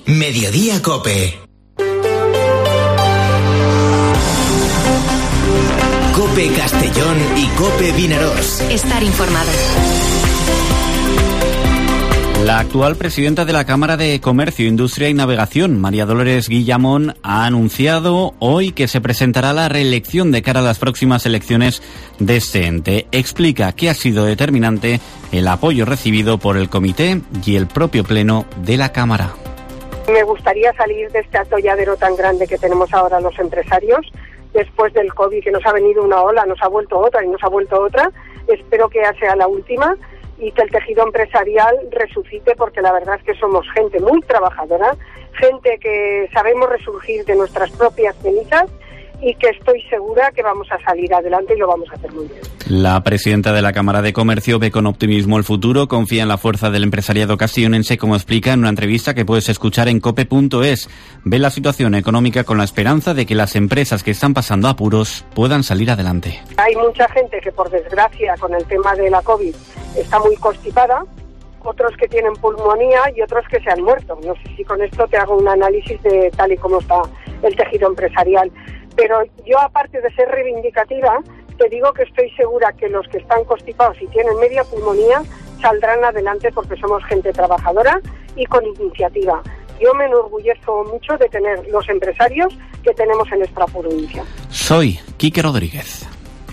Mediodía COPE. COPE Castellón y COPE Vinaroz. Estar informado. La actual presidenta de la Cámara de Comercio, Industria y Navegación, María Dolores Guillamón, ha anunciado hoy que se presentará la reelección de cara a las próximas elecciones de este ente. Explica que ha sido determinante el apoyo recibido por el comité y el propio pleno de la Cámara. Me gustaría salir de este atolladero tan grande que tenemos ahora los empresarios, después del COVID, que nos ha venido una ola, nos ha vuelto otra y nos ha vuelto otra. Espero que ya sea la última y que el tejido empresarial resucite, porque la verdad es que somos gente muy trabajadora, gente que sabemos resurgir de nuestras propias cenizas y que estoy segura que vamos a salir adelante y lo vamos a hacer muy bien. La presidenta de la Cámara de Comercio ve con optimismo el futuro, confía en la fuerza del empresariado castellonense, como explica en una entrevista que puedes escuchar en cope.es. Ve la situación económica con la esperanza de que las empresas que están pasando apuros puedan salir adelante. Hay mucha gente que, por desgracia, con el tema de la COVID está muy constipada, otros que tienen pulmonía y otros que se han muerto. No sé si con esto te hago un análisis de tal y como está el tejido empresarial. Pero yo, aparte de ser reivindicativa, te digo que estoy segura que los que están constipados y tienen media pulmonía saldrán adelante, porque somos gente trabajadora y con iniciativa. Yo me enorgullezco mucho de tener los empresarios que tenemos en nuestra provincia. Soy Quique Rodríguez.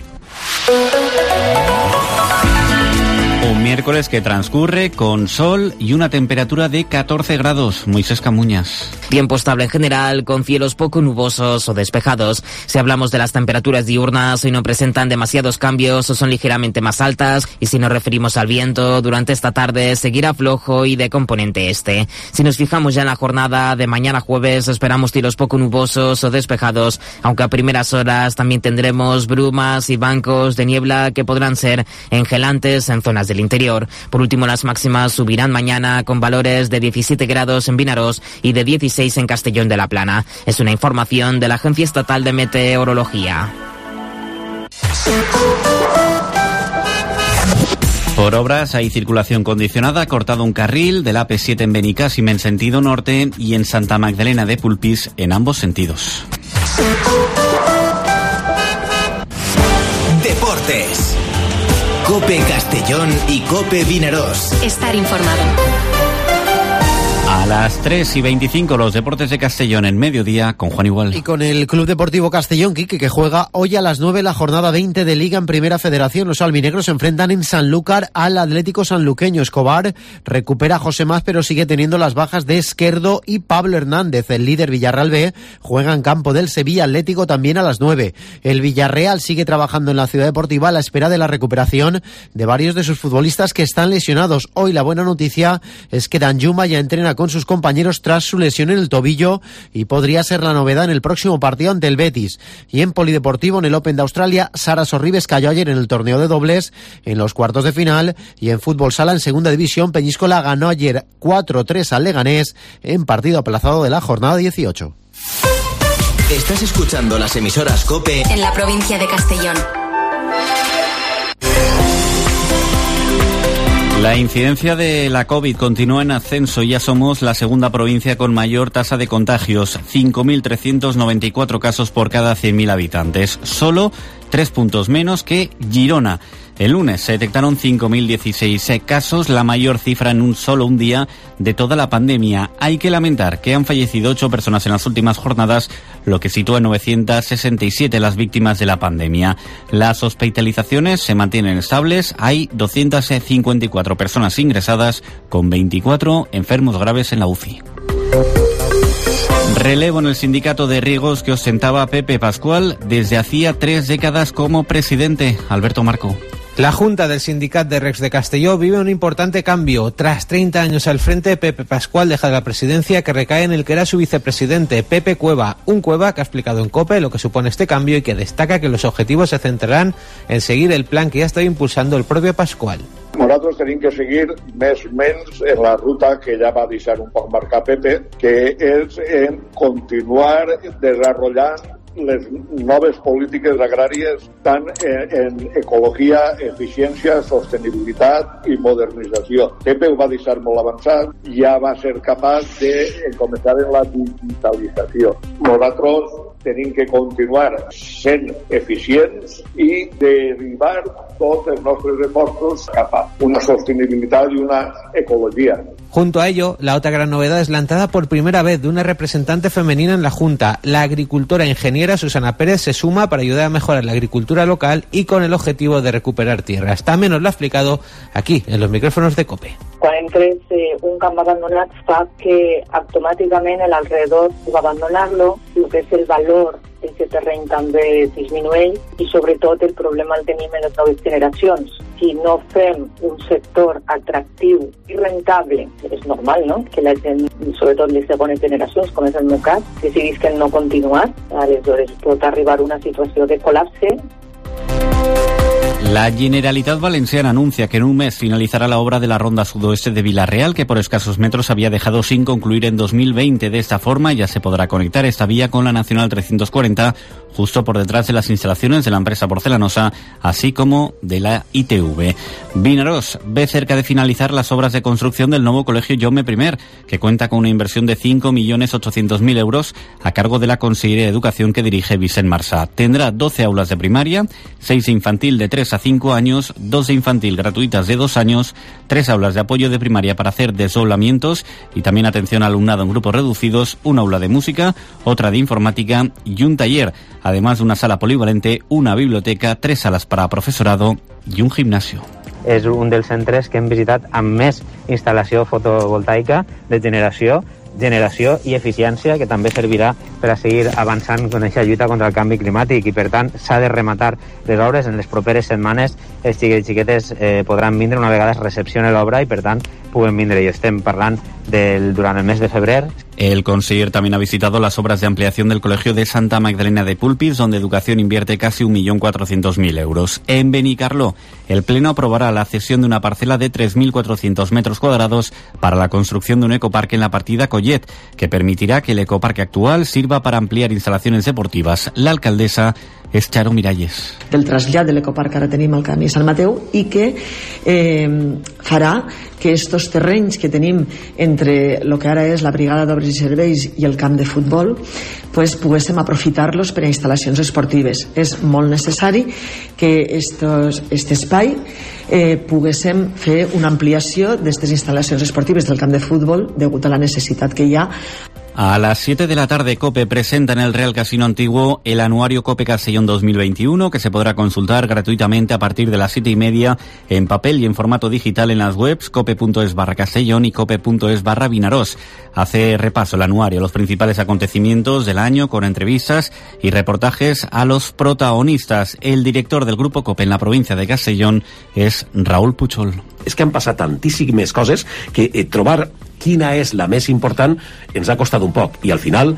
Un miércoles que transcurre con sol y una temperatura de 14 grados. Moisés Camuñas. Tiempo estable en general, con cielos poco nubosos o despejados. Si hablamos de las temperaturas diurnas, hoy no presentan demasiados cambios o son ligeramente más altas. Y si nos referimos al viento, durante esta tarde seguirá flojo y de componente este. Si nos fijamos ya en la jornada de mañana jueves, esperamos cielos poco nubosos o despejados, aunque a primeras horas también tendremos brumas y bancos de niebla que podrán ser engelantes en zonas del interior. Por último, las máximas subirán mañana con valores de 17 grados en Vinaroz y de 16 en Castellón de la Plana. Es una información de la Agencia Estatal de Meteorología. Por obras hay circulación condicionada, cortado un carril del AP7 en Benicàssim en sentido norte y en Santa Magdalena de Polpís en ambos sentidos. Deportes. COPE Castellón y COPE Vinaroz. Estar informado. A las 3:25 los deportes de Castellón en mediodía con Juan Igual. Y con el Club Deportivo Castellón, Quique, que juega hoy a las 9 la jornada 20 de Liga en Primera Federación. Los albinegros se enfrentan en Sanlúcar al Atlético Sanluqueño. Escobar recupera a José Más, pero sigue teniendo las bajas de Esquerdo y Pablo Hernández. El líder Villarreal B juega en campo del Sevilla Atlético también a las 9. El Villarreal sigue trabajando en la Ciudad Deportiva a la espera de la recuperación de varios de sus futbolistas que están lesionados. Hoy la buena noticia es que Danjuma ya entrena con sus compañeros tras su lesión en el tobillo y podría ser la novedad en el próximo partido ante el Betis. Y en polideportivo, en el Open de Australia, Sara Sorribes cayó ayer en el torneo de dobles en los cuartos de final. Y en fútbol sala, en segunda división, Peñíscola ganó ayer 4-3 al Leganés en partido aplazado de la jornada 18. Estás escuchando las emisoras COPE en la provincia de Castellón. La incidencia de la COVID continúa en ascenso y ya somos la segunda provincia con mayor tasa de contagios, 5.394 casos por cada 100.000 habitantes, solo 3 puntos menos que Girona. El lunes se detectaron 5.016 casos, la mayor cifra en un día de toda la pandemia. Hay que lamentar que han fallecido 8 personas en las últimas jornadas, lo que sitúa en 967 las víctimas de la pandemia. Las hospitalizaciones se mantienen estables, hay 254 personas ingresadas, con 24 enfermos graves en la UCI. Relevo en el sindicato de riegos que ostentaba Pepe Pascual desde hacía 3 décadas como presidente. Alberto Marco. La Junta del Sindicat de Regs de Castelló vive un importante cambio. Tras 30 años al frente, Pepe Pascual deja la presidencia que recae en el que era su vicepresidente, Pepe Cueva. Un Cueva que ha explicado en COPE lo que supone este cambio y que destaca que los objetivos se centrarán en seguir el plan que ya estaba impulsando el propio Pascual. Nosaltres tenim que seguir més o menys en la ruta que ja va deixar un poc marcar Pepe, que és en continuar desenvolupant les noves polítiques agràries tant en ecologia, eficiència, sostenibilitat i modernització. Pepe ho va deixar molt avançat, ja va ser capaç de començar en la digitalització. Nosaltres tenim que continuar sent eficients i derivar tots els nostres esforços cap a una sostenibilitat y una ecología. Junto a ello, la otra gran novedad es la entrada por primera vez de una representante femenina en la Junta. La agricultora e ingeniera Susana Pérez se suma para ayudar a mejorar la agricultura local y con el objetivo de recuperar tierras. También nos lo ha explicado aquí, en los micrófonos de COPE. Quan entres un camp abandonat fa que automàticament l'alrededor va abandonar-lo, el que és el valor d'aquest terreny també disminueix i sobretot el problema el tenim en les noves generacions. Si no fem un sector atractiu i rentable, és normal, no?, que la gent, sobretot les segones generacions, com és el meu cas, decidisquen no continuar, aleshores pot arribar a una situació de col·lapse. La Generalitat Valenciana anuncia que en un mes finalizará la obra de la ronda sudoeste de Vila-real, que por escasos metros había dejado sin concluir en 2020. De esta forma ya se podrá conectar esta vía con la Nacional 340, justo por detrás de las instalaciones de la empresa porcelanosa, así como de la ITV. Vinaròs ve cerca de finalizar las obras de construcción del nuevo colegio Jaume I, que cuenta con una inversión de 5.800.000 euros a cargo de la Consellería de Educación que dirige Vicent Marsà. Tendrá 12 aulas de primaria, 6 de infantil de 3 a 5 años, 2 de infantil gratuitas de 2 años, 3 aulas de apoyo de primaria para hacer desdoblamientos y también atención al alumnado en grupos reducidos, un aula de música, otra de informática y un taller, además de una sala polivalente, una biblioteca, 3 salas para profesorado y un gimnasio. És un dels centres que hem visitat amb més instal·lació fotovoltaica de generació i eficiència, que també servirà per a seguir avançant en aquesta lluita contra el canvi climàtic i, per tant, s'ha de rematar les obres. En les properes setmanes els xiquets i xiquetes podran vindre una vegada es recepcione l'obra i, per tant, puguen vindre. I estem parlant durant el mes de febrer. El conseller también ha visitado las obras de ampliación del Colegio de Santa Magdalena de Pulpis, donde Educación invierte casi 1.400.000 euros. En Benicarló, el Pleno aprobará la cesión de una parcela de 3.400 metros cuadrados para la construcción de un ecoparque en la partida Collet, que permitirá que el ecoparque actual sirva para ampliar instalaciones deportivas. La alcaldesa és Charo Miralles. El trasllat de l'ecoparc que ara tenim al Camp de Sant Mateu i que farà que estos terrenys que tenim entre el que ara és la Brigada d'Obres i Serveis i el camp de futbol pues poguéssim aprofitar-los per a instal·lacions esportives. És molt necessari que aquest espai poguéssim fer una ampliació d'aquestes instal·lacions esportives del camp de futbol degut a la necessitat que hi ha. A las 7 de la tarde, COPE presenta en el Real Casino Antiguo el anuario COPE Castellón 2021, que se podrá consultar gratuitamente a partir de las 7:30 en papel y en formato digital en las webs cope.es/Castellón y cope.es/Vinaròs. Hace repaso el anuario a los principales acontecimientos del año con entrevistas y reportajes a los protagonistas. El director del Grupo COPE en la provincia de Castellón es Raúl Puchol. És que han passat tantíssimes coses que trobar quina és la més important ens ha costat un poc i al final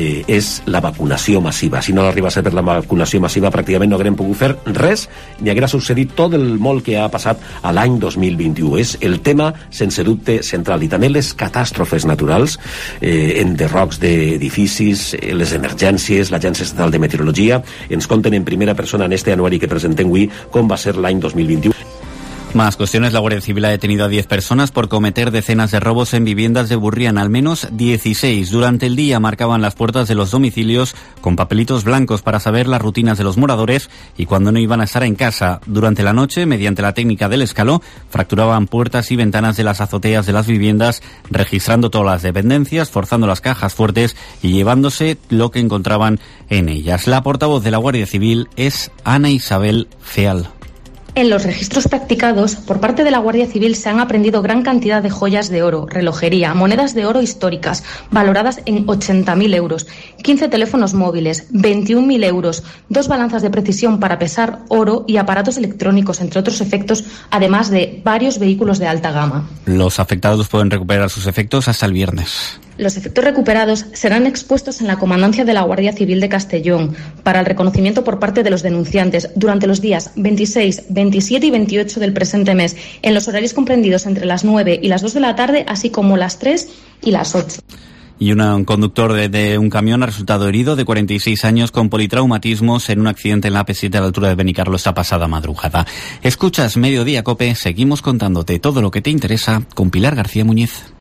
és la vacunació massiva. Si no arriba a ser per la vacunació massiva pràcticament no haguem pogut fer res ni haguera succeït tot el molt que ha passat a l'any 2021. És el tema sense dubte central i també les catàstrofes naturals, enderrocs d'edificis, les emergències, l'Agència Estatal de Meteorologia ens conten en primera persona en este anuari que presentem avui com va ser l'any 2021. Más cuestiones. La Guardia Civil ha detenido a 10 personas por cometer decenas de robos en viviendas de Burriana, al menos 16. Durante el día marcaban las puertas de los domicilios con papelitos blancos para saber las rutinas de los moradores y cuando no iban a estar en casa. Durante la noche, mediante la técnica del escaló, fracturaban puertas y ventanas de las azoteas de las viviendas, registrando todas las dependencias, forzando las cajas fuertes y llevándose lo que encontraban en ellas. La portavoz de la Guardia Civil es Ana Isabel Feal. En los registros practicados por parte de la Guardia Civil se han aprehendido gran cantidad de joyas de oro, relojería, monedas de oro históricas, valoradas en 80.000 euros, 15 teléfonos móviles, 21.000 euros, 2 balanzas de precisión para pesar oro y aparatos electrónicos, entre otros efectos, además de varios vehículos de alta gama. Los afectados pueden recuperar sus efectos hasta el viernes. Los efectos recuperados serán expuestos en la Comandancia de la Guardia Civil de Castellón para el reconocimiento por parte de los denunciantes durante los días 26, 27 y 28 del presente mes, en los horarios comprendidos entre las 9 y las 2 de la tarde, así como las 3 y las 8. Y un conductor de un camión ha resultado herido, de 46 años, con politraumatismos en un accidente en la AP7 a la altura de Benicarlo esta pasada madrugada. Escuchas Mediodía Cope, seguimos contándote todo lo que te interesa con Pilar García Muñiz.